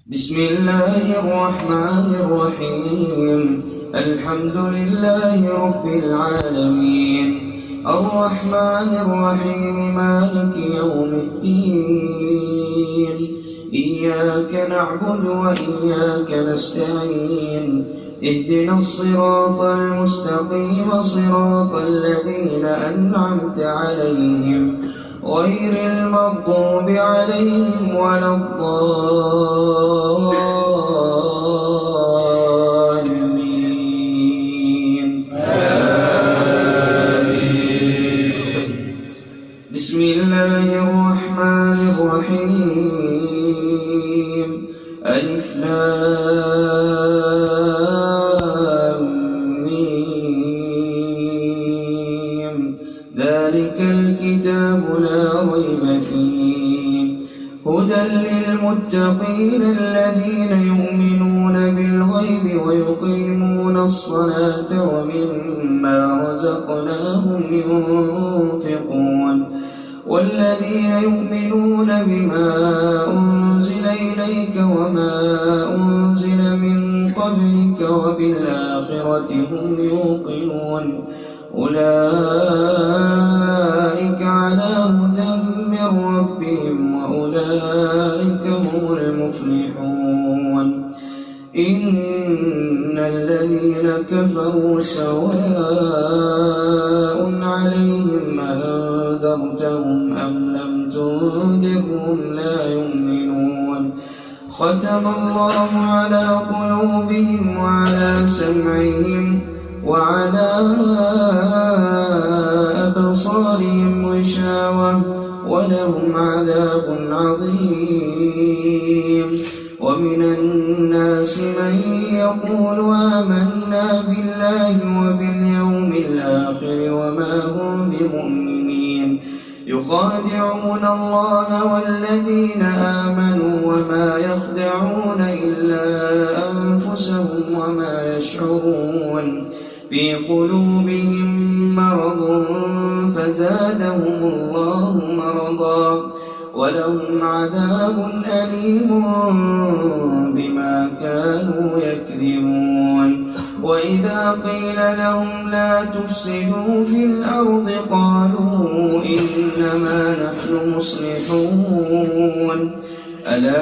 بسم الله الرحمن الرحيم. الحمد لله رب العالمين، الرحمن الرحيم، مالك يوم الدين. إياك نعبد وإياك نستعين، اهدنا الصراط المستقيم، صراط الذين أنعمت عليهم غير المغضوب عليهم ولا الضالين. آمين. بسم الله الرحمن الرحيم. ألف لام ميم. ذلك الكتاب لا ريب فيه، هدى للمتقين الذين يؤمنون بالغيب ويقيمون الصلاة ومما رزقناهم ينفقون، والذين يؤمنون بما أنزل إليك وما أنزل من قبلك وبالآخرة هم يوقنون، أولئك على هدى من ربهم وأولئك هم المفلحون. إن الذين كفروا سواء عليهم أنذرتهم أم لم تنذرهم لا يؤمنون. ختم الله على قلوبهم وعلى سمعهم وعلى أبصارهم غشاوة ولهم عذاب عظيم. ومن الناس من يقول آمنا بالله وباليوم الآخر وما هم بمؤمنين، يخادعون الله والذين آمنوا وما يخدعون إلا أنفسهم وما يشعرون. في قلوبهم مرض فزادهم الله مرضا ولهم عذاب أليم بما كانوا يكذبون. وإذا قيل لهم لا تفسدوا في الأرض قالوا إنما نحن مصلحون، ألا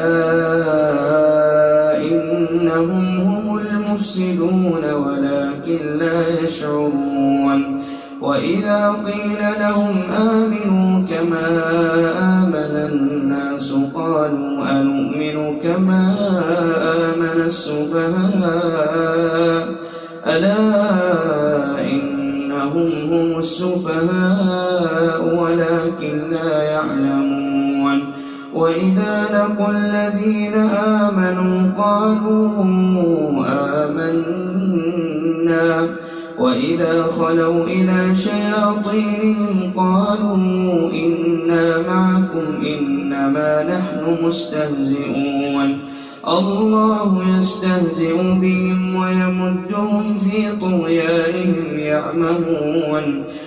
إنهم هم المفسدون ولكن لا يشعرون. وإذا قيل لهم آمنوا كما آمن الناس قالوا أنؤمن كما آمن السفهاء، ألا إنهم هم السفهاء ولكن لا يعلمون. وإذا لقوا الذين آمنوا قالوا آمنا، وإذا خلوا إلى شياطينهم قالوا إنا معكم إنما نحن مستهزئون. الله يستهزئ بهم ويمدهم في طغيانهم يعمهون.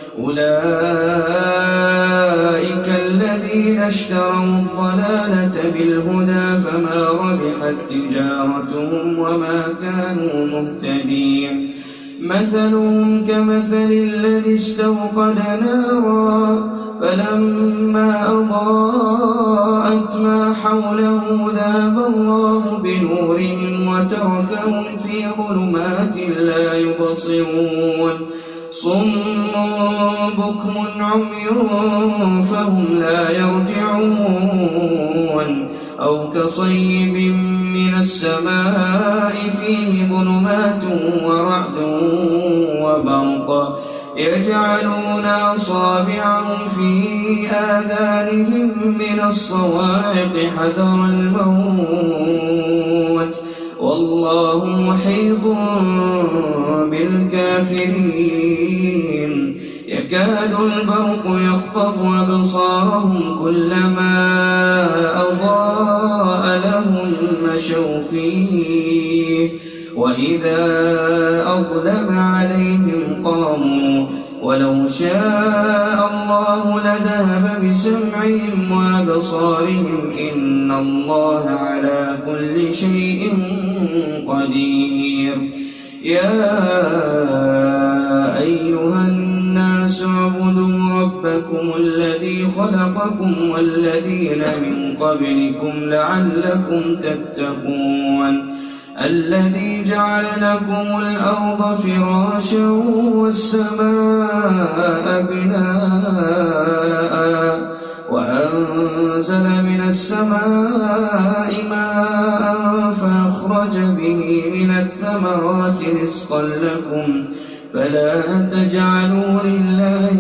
أولئك الذين اشتروا الضلالة بالهدى فما ربحت تجارتهم وما كانوا مهتدين. مثلهم كمثل الذي استوقد نارا فلما أضاءت ما حوله ذهب الله بنورهم وتركهم في ظلمات لا يبصرون. صم بكم عمي فهم لا يرجعون. أو كصيب من السماء فيه ظلمات ورعد وبرق يجعلون أصابعهم في آذانهم من الصواعق حذر الموت والله محيط بالكافرين. يكاد البرق يخطف أبصارهم كلما أضاء لهم مشوا فيه وإذا أظلم عليهم قاموا ولو شاء الله لذهب بسمعهم وأبصارهم إن الله على كل شيء قدير. يا أيها الناس اعبدوا ربكم الذي خلقكم والذين من قبلكم لعلكم تتقون الذي جعل لكم الأرض فراشا والسماء بناء وأنزل من السماء ماء فأخرج به من الثمرات رزقا لكم فلا تجعلوا لله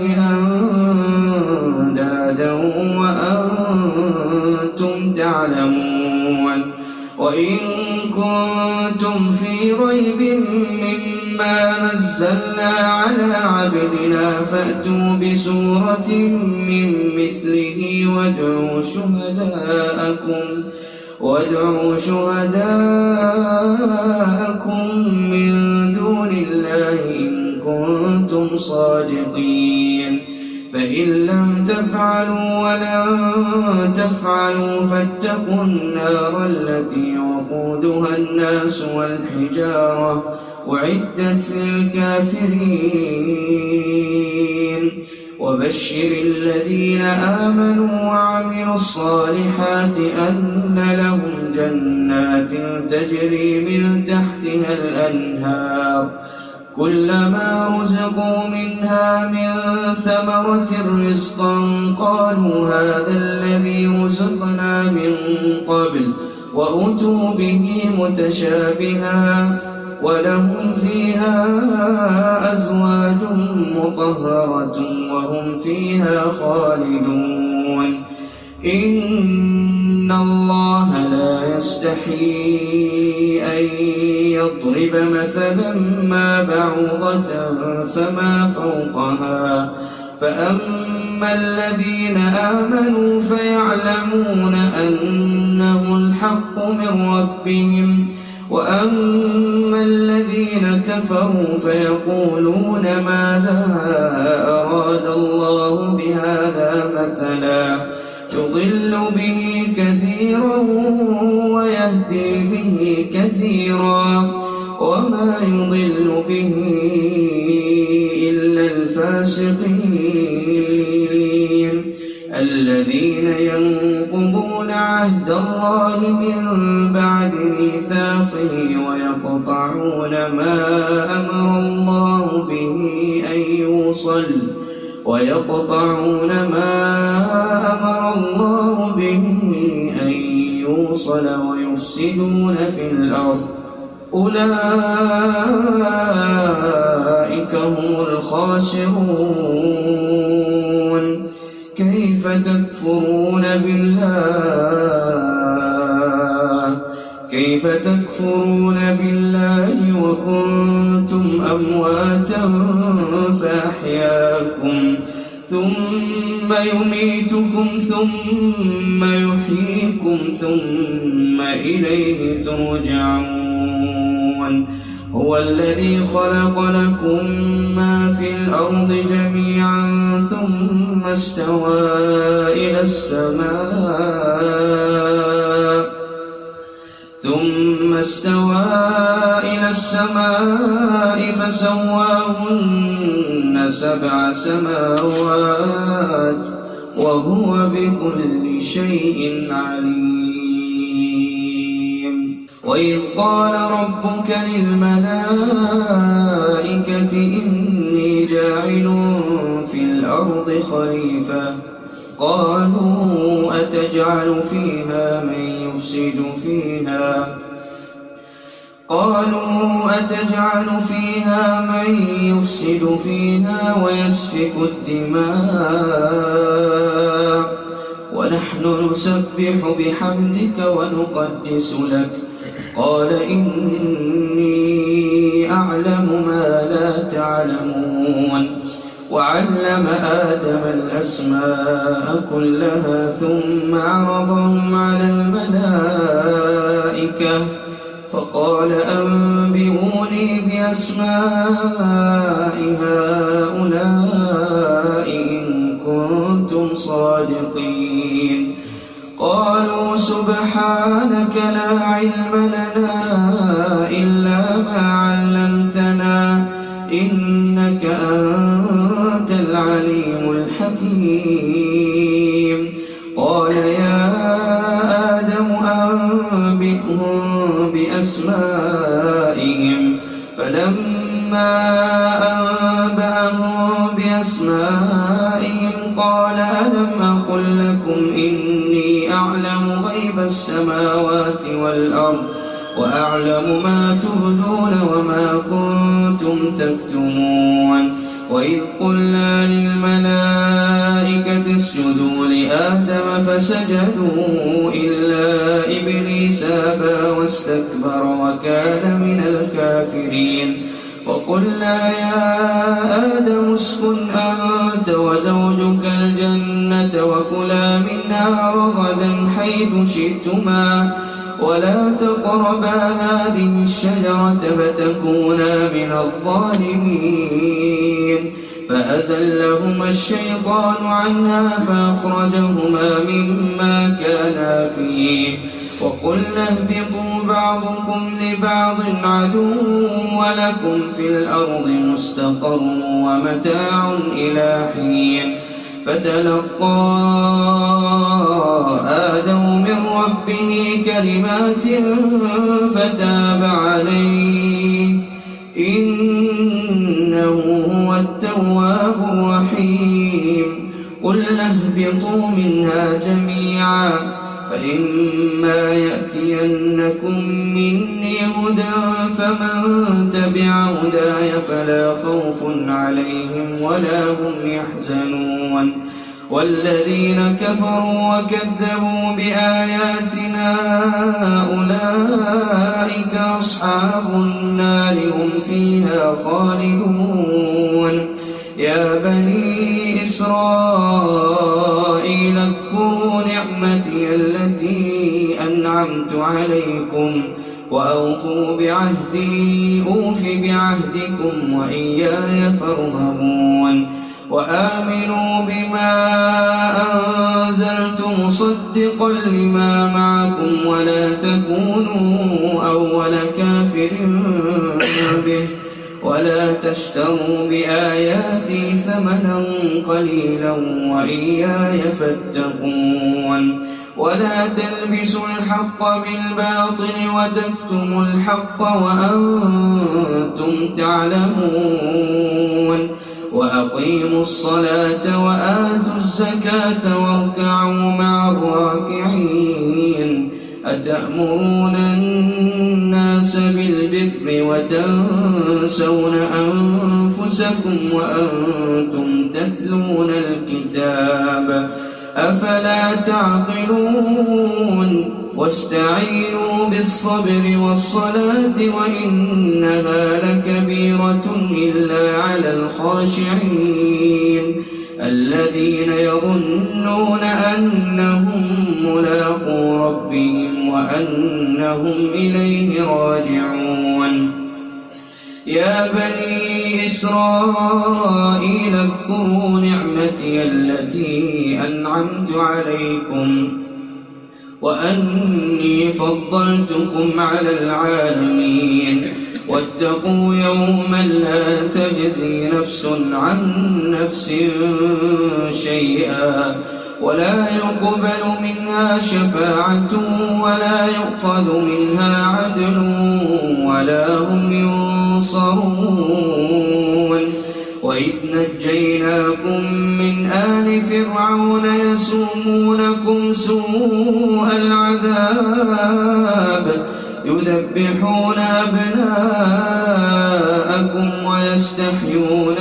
أندادا وأنتم تعلمون. وإن كنتم في ريب مما نزلنا على عبدنا فأتوا بسورة من مثله وادعوا شهداءكم من دون الله إن كنتم صادقين. فإن لم تفعلوا ولن تفعلوا فاتقوا النار التي وقودها الناس والحجارة أعدت للكافرين. وبشر الذين آمنوا وعملوا الصالحات أن لهم جنات تجري من تحتها الأنهار كلما رزقوا منها من ثمرة رزقا قالوا هذا الذي رزقنا من قبل وأتوا به متشابها ولهم فيها أزواج مطهرة وهم فيها خالدون. إن الله لا يستحيي أن يضرب مثلا ما بعوضة فما فوقها فأما الذين آمنوا فيعلمون أنه الحق من ربهم وأما الذين كفروا فيقولون ماذا أراد الله بهذا مثلا يضل به كثيرا ويهدي به كثيرا وما يضل به إلا الفاسقين الذين ينقضون عهد الله من بعد ميثاقه ويقطعون ما أمر الله به أن يوصل ويفسدون في الأرض أولئك هم الخاسرون. كيف تكفرون بالله وكنتم أمواتا فأحياكم ثم يميتكم ثم يحييكم ثم إليه ترجعون. هو الذي خلق لكم ما في الأرض جميعا ثم استوى إلى السماء فسواهن 7 سماوات وهو بكل شيء عليم. وإذ قال ربك للملائكة إني جاعل في الأرض خليفة قالوا أتجعل فيها من يفسد فيها ويسفك الدماء ونحن نسبح بحمدك ونقدس لك قال إني أعلم ما لا تعلمون. وعلم آدم الأسماء كلها ثم عرضهم على الملائكة فقال أنبئوني بأسماء هؤلاء إن كنتم صادقين. قالوا سبحانك لا علم لنا إلا ما علمتنا إنك أنت العليم الحكيم. قال يا آدم أنبئهم بأسمائهم. فلما أنبأهم بأسمائهم قال ألم أقل لكم إني أعلم غيب السماوات والأرض وأعلم ما تبدون وما كنتم تكتمون. وإذ قلنا للملائكة اسجدوا لآدم فسجدوا إلا إبليس أبى واستكبر وكان من الكافرين. وقلنا يا آدم اسكن أنت وزوجك الجنة وكلا منها رغدا حيث شئتما ولا تقربا هذه الشجرة فتكونا من الظالمين. فأزلهما الشيطان عنها فأخرجهما مما كانا فيه. وقلنا اهبطوا بعضكم لبعض عدو ولكم في الأرض مستقر ومتاع إلى حين. فتلقى آدم من ربه كلمات فتاب عليه إنه هو التواب الرحيم. قلنا اهبطوا منها جميعا فإما يأتينكم مني هدى فمن تبع هداي فلا خوف عليهم ولا هم يحزنون. والذين كفروا وكذبوا بآياتنا أولئك أصحاب النار هم فيها خالدون. يا بني إسرائيل اذكروا نعمتي التي أنعمت عليكم وأوفوا بعهدي أوف بعهدكم وإياي فارهبون. وآمنوا بما أنزلت مصدقا لما معكم ولا تكونوا أول كافر به ولا تشتروا بآياتي ثمنا قليلا وإياي فاتقون. ولا تلبسوا الحق بالباطل وتكتموا الحق وأنتم تعلمون. وأقيموا الصلاة وآتوا الزكاة واركعوا مع الراكعين. أتأمرون الناس بالبر وتنسون أنفسكم وأنتم تتلون الكتاب أفلا تعقلون. واستعينوا بالصبر والصلاة وإنها لكبيرة إلا على الخاشعين الذين يظنون أنهم ملاقو ربهم وأنهم إليه راجعون. يا بني إسرائيل اذكروا نعمتي التي أنعمت عليكم وأني فضلتكم على العالمين. واتقوا يوما لا تجزي نفس عن نفس شيئا ولا يقبل منها شفاعة ولا يؤخذ منها عدل ولا هم ينصرون. وإذ نجيناكم من آل فرعون يسومونكم سوء العذاب يذبحون أبناءكم ويستحيون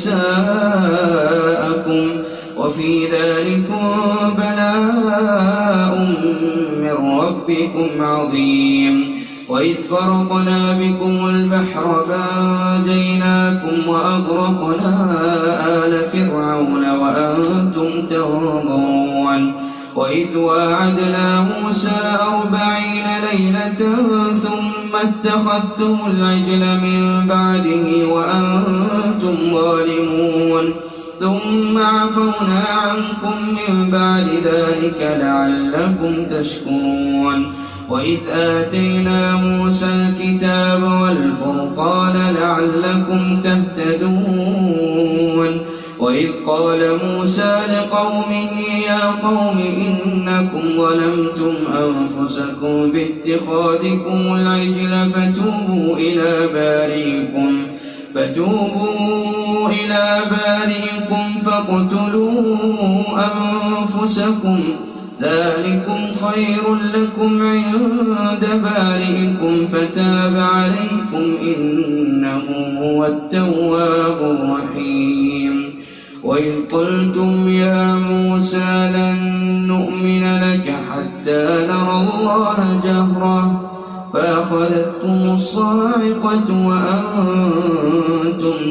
نساءكم وفي ذلكم بلاء من ربكم عظيم. وإذ فرقنا بكم البحر فأنجيناكم وأغرقنا آل فرعون وأنتم تنظرون. وإذ واعدنا موسى 40 ليلة ثم اتخذتم العجل من بعده وأنتم ظالمون ثم عفونا عنكم من بعد ذلك لعلكم تشكرون وإذ آتينا موسى الكتاب والفرقان لعلكم تهتدون وإذ قال موسى لقومه يا قوم إنكم ظلمتم أنفسكم باتخاذكم العجل فتوبوا إلى بارئكم فاقتلوا أنفسكم ذلكم خير لكم عند بارئكم فتاب عليكم إنه هو التواب الرحيم وإذ قلتم يا موسى لن نؤمن لك حتى نرى الله جهرة فأخذتكم الصاعقة وأنتم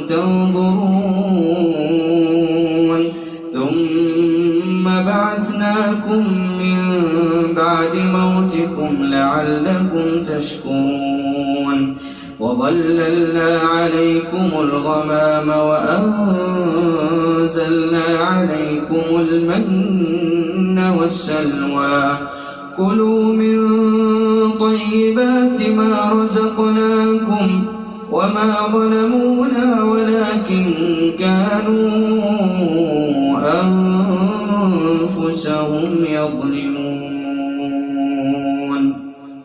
تنظرون ثم بعثناكم من بعد موتكم لعلكم تشكرون وظللنا عليكم الغمام وأنزلنا عليكم المن والسلوى كلوا من طيبات ما رزقناكم وما ظلمونا ولكن كانوا أنفسهم يظلمون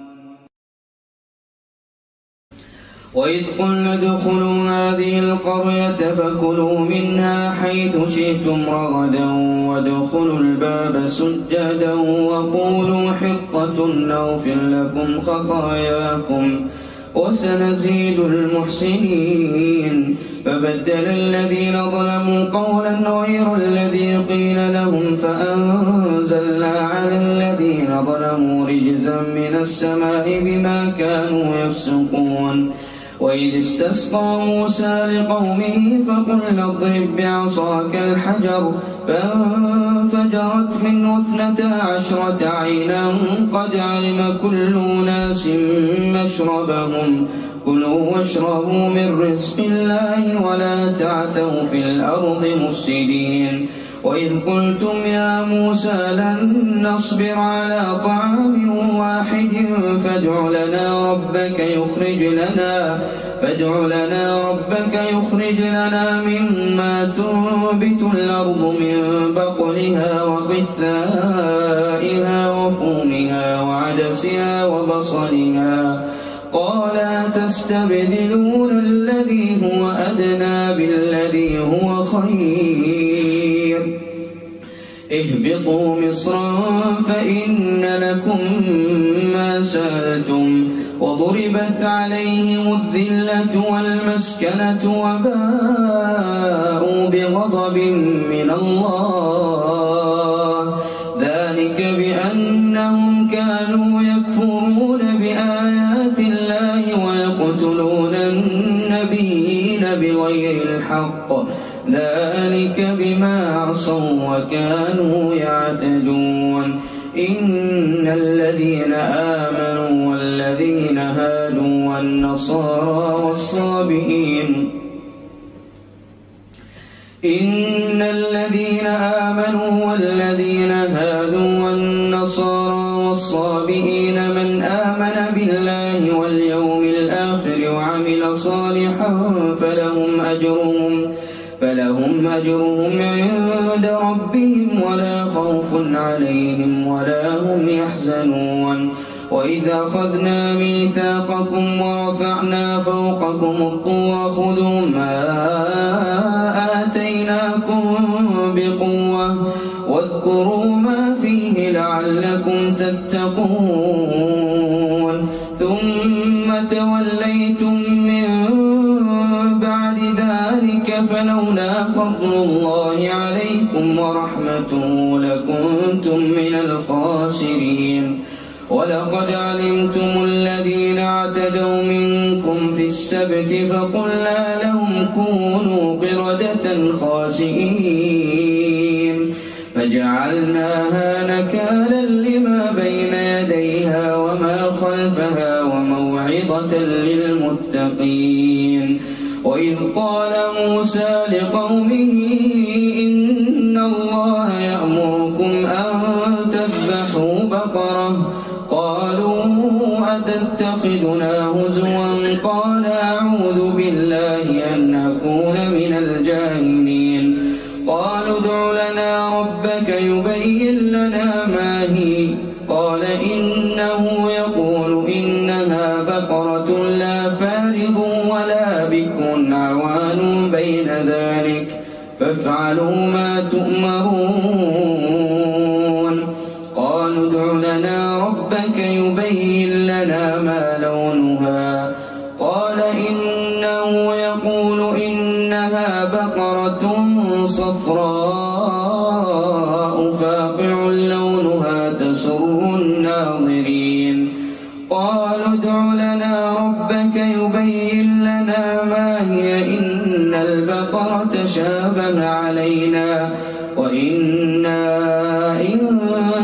وإذ قلنا ادخلوا هذه القرية فكلوا منها حيث شئتم رغدا وادخلوا الباب سجدا وقولوا حطة نغفر لكم خطاياكم وسنزيد المحسنين فبدل الذين ظلموا قولا غير الذي قيل لهم فأنزلنا على الذين ظلموا رجزا من السماء بما كانوا يفسقون وإذ استسقى موسى لقومه فقلنا اضرب بعصاك الحجر فانفجرت منه 12 عينا قد علم كل أناس مشربهم كلوا واشربوا من رزق الله ولا تعثوا في الأرض مفسدين وإذ قلتم يا موسى لن نصبر على طعام واحد فادع لنا ربك يخرج لنا مما تنبت الأرض من بقلها وقثائها وفومها وعدسها وبصلها قال تستبدلون الذي هو أدنى بالذي هو خير اهبطوا مصرا فإن لكم ما سألتم وضربت عليهم الذلة والمسكنة وباءوا بغضب من الله ذلك بأنهم كانوا يكفرون بآيات الله ويقتلون النبيين بغير الحق ذلك بما عصوا وكانوا يعتدون إن الذين آمنوا والذين هادوا والنصارى والصابئين من آمن بالله واليوم الآخر وعمل صالحا فلهم أجرهم عند ربهم ولا خوف عليهم ولا هم يحزنون وإذا أخذنا ميثاقكم ورفعنا فوقكم الطور خذوا ما آتيناكم بقوة واذكروا ما فيه لعلكم تتقون ثم توليتم من بعد ذلك فلولا فضل الله عليكم ورحمته لكنتم من الخاسرين ولقد علمتم الذين اعتدوا منكم في السبت فقلنا لهم كونوا قردة خاسئين فجعلناها نكالا لما بين يديها وما خلفها وموعظة للمتقين. وإذ قال موسى لقومه إن الله يأمركم أن تذبحوا بقرة قالوا أتتخذنا هزوا قال أعوذ بالله أن أكون من الجاهلين. قالوا ادع لنا ربك يبين لنا ما هي قال إنه يقول إنها بقرة لا فارض ولا بكر عوان بين ذلك فافعلوا ما تؤمرون. قالوا ادع لنا ربك يبين لنا ما لونها قال إنه يقول إنها بقرة صفراء فاقع لونها تسر الناظرين. قالوا ادع لنا ربك يبين لنا ما هي إن البقرة شابه علينا وإنا إن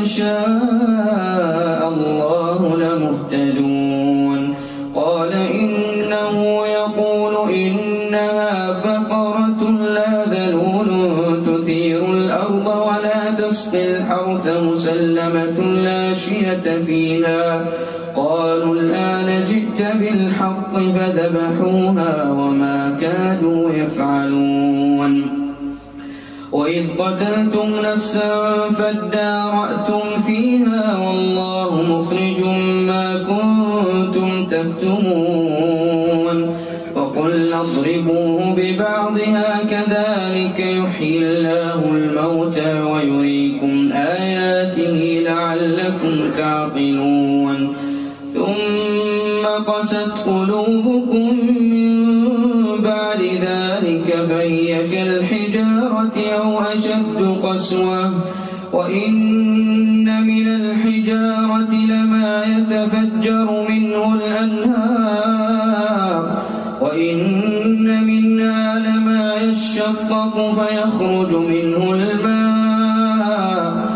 شاء الله لمهتدون. قال إنه يقول إنها بقرة لا ذلول تثير الأرض ولا تسقي الحرث مسلمة لا شية فيها. قالوا الآن جئت بالحق فذبحوها وما كادوا يفعلون. وإذ قتلتم نفسا فادارأتم فيها والله مخرج ما كنتم تكتمون. وقلنا اضربوه ببعضها كذلك يحيي الله الموتى ويريكم آياته لعلكم تعقلون. ثم قست قلوبكم من بعد ذلك فهي كالحجارة أو أشد قسوة وإن من الحجارة لما يتفجر منه الأنهار وإن منها لما يشقق فيخرج منه الماء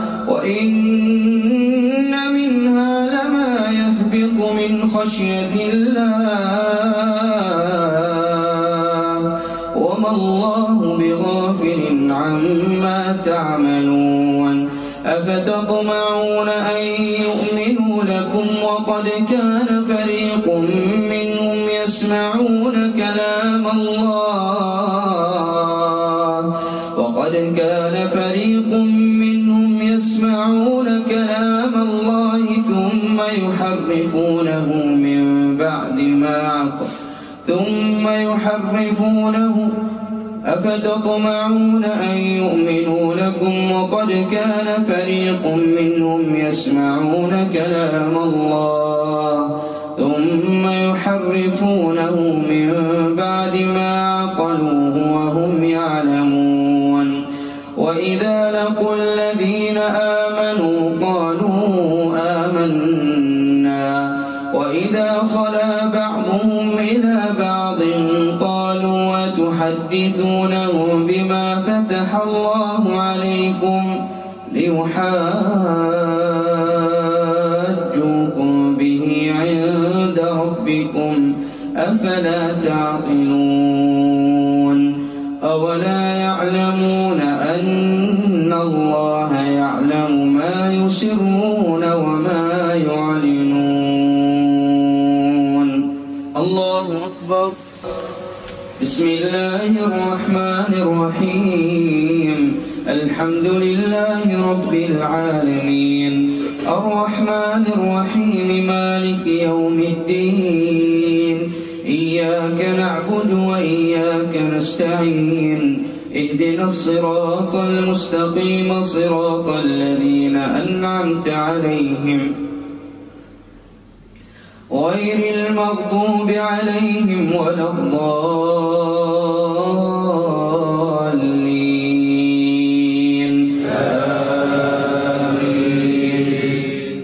وإن منها لما يهبط من خشية الله وما الله بغافل عما تعملون. أفتطمعون أن يؤمنوا لكم وقد كان فريق منهم يسمعون كلام الله ثم يحرفونه أفتطمعون أن يؤمنوا لكم وقد كان فريق منهم يسمعون كلام الله ثم يحرفونه من بعد ما عقلوه وهم يعلمون. وإذا لقوا الذين آمنوا قالوا آمنا وإذا خلا بعضهم إلى بعض قالوا أتحدثونهم بما فتح الله عليكم ليحاجوكم به عند ربكم أفلا تعقلون. أولا يعلمون أن الله يعلم ما يسرون وما يعلنون. الله أكبر. بسم الله الرحمن الرحيم. الحمد لله رب العالمين الرحمن الرحيم مالك يوم الدين. إياك نعبد وإياك نستعين. اهدنا الصراط المستقيم صراط الذين أنعمت عليهم غير المغضوب عليهم ولا الضالين. آمين.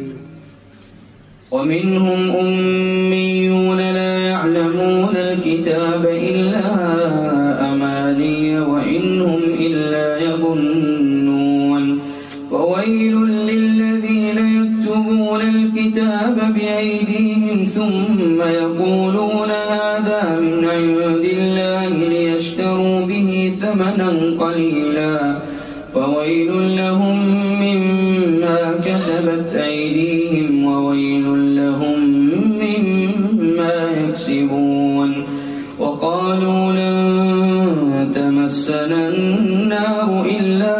ومنهم أميون لا يعلمون الكتاب إلا أماني وإنهم إلا يظنون يقولون هذا من عند الله ليشتروا به ثمنا قليلا فويل لهم مما كسبت أيديهم وويل لهم مما يكسبون. وقالوا لن تمسنا النار إلا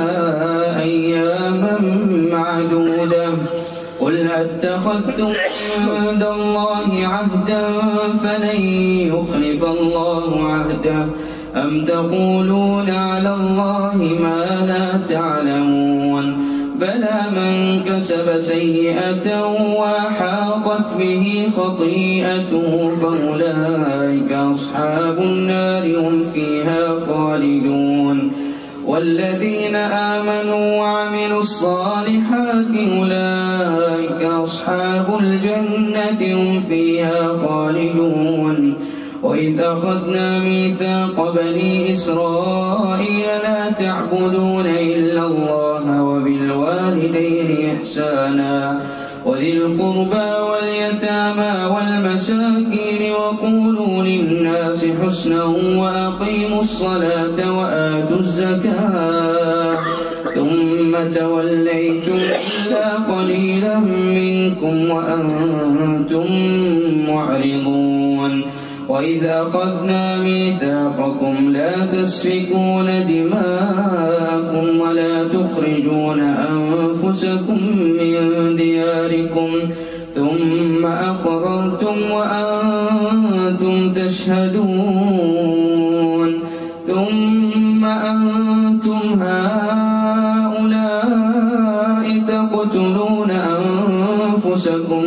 أياما معدودة قل أتخذتم عند الله عهدا فلن يخلف الله عهده أم تقولون على الله ما لا تعلمون بلى من كسب سيئة وأحاطت به خطيئته فأولئك أصحاب النار هم فيها خالدون. والذين آمنوا وعملوا الصالحات أولئك أصحاب الجنة هم فيها خالدون. وإذ أخذنا ميثاق بني إسرائيل لا تعبدون إلا الله وبالوالدين إحسانا وذي القربى واليتامى والمساكين وقولوا للناس حسنا وأقيموا الصلاة وآتوا الزكاة ثم توليتم إلا قليلا منكم وأنتم معرضون. وإذ أخذنا ميثاقكم لا تسفكون دماءكم ولا تخرجون أنفسكم من دياركم ثم أقررتم وأنتم تشهدون ثم أنتم هؤلاء تقتلون أنفسكم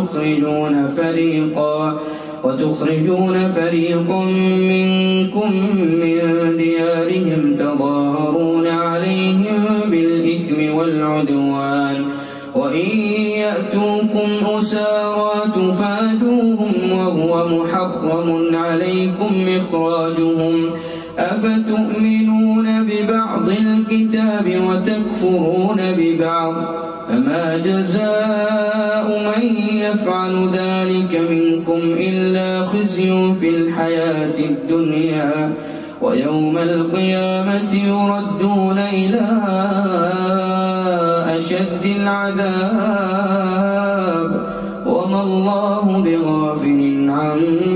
وتخرجون فريقا منكم من ديارهم تظاهرون عليهم بالإثم والعدوان وإن يأتوكم أسارى تفادوهم وهو محرم عليكم إخراجهم أفتؤمنون ببعض الكتاب وتكفرون ببعض فما جزاء من يفعل ذلك منكم إلا خزي في الحياة الدنيا ويوم القيامة يردون إلى أشد العذاب وما الله بغافل عما